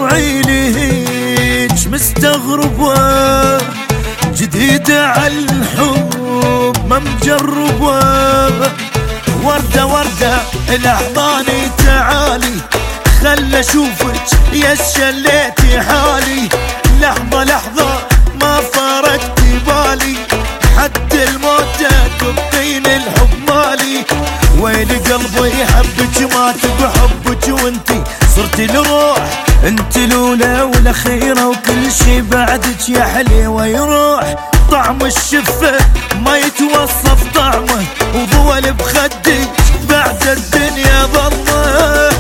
طبعي ليش مستغربة، جديدة عالحب ما مجربة. وردة وردة الأحضاني تعالي، خل اشوفك يا شليتي حالي. لحظة لحظة ما فارقت بالي، حد الموت تبقين الحب مالي. ويلي قلبي يحبك ما تبقى حبك، وانتي صرتي الروح، انتي الاولى والاخيرة، وكل شي بعدك يا حليوة يروح. طعم الشفة ما يتوصف طعمه، وضول بخدك بعد الدنيا ظلمه.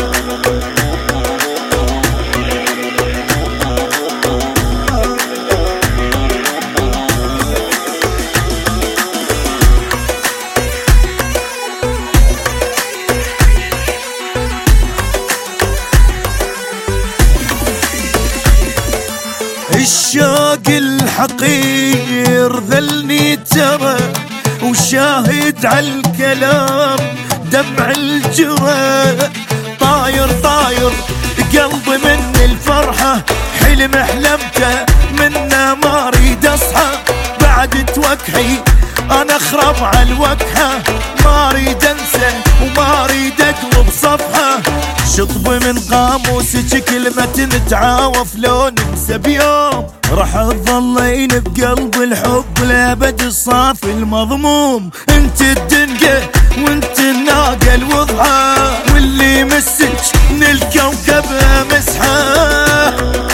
الشوق الحقير ذلني ترى، وشاهد عالكلام دمع الجرى. طاير طاير قلبي من الفرحة، حلم حلمته منه ما اريد اصحى. بعد توكحي انا اخرب عالوكحة، ما اريد انسى وما اريد اقلب صفحة. شطب من قاموسك كلمة نتعاوف لو ننسى بيوم، راح تظلين بقلب الحب لابد الصافي المضموم. انت الدنيا وانت الناقة الوضحى، واللي مسك من الكوكب مسحة.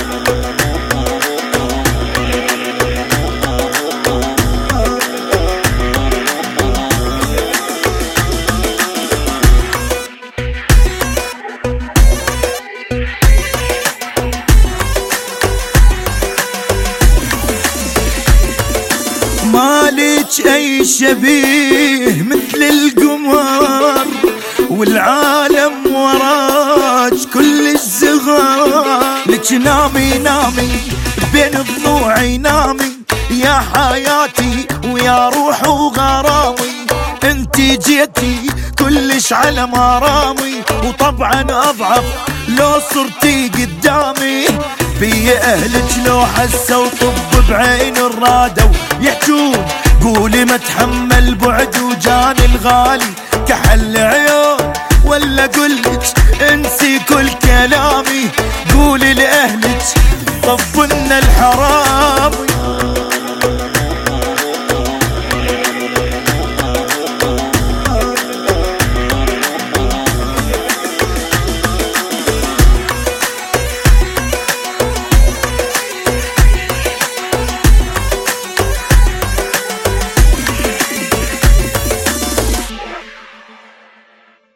مالك اي شبيه مثل القمر، والعالم وراك كل الزغار. لك نامي نامي بين ضلوعي نامي، يا حياتي ويا روح وغرامي. انتي جيتي كلش على مرامي، وطبعا اضعف لو صرتي قدامي. في اهلك لو حسوا طب بعين الرادة ويحجون، قولي ما تحمل بعد وجاني الغالي كحل عيون. ولا قلك انسي كل كلامي، قولي لاهلك طبنا الحرام.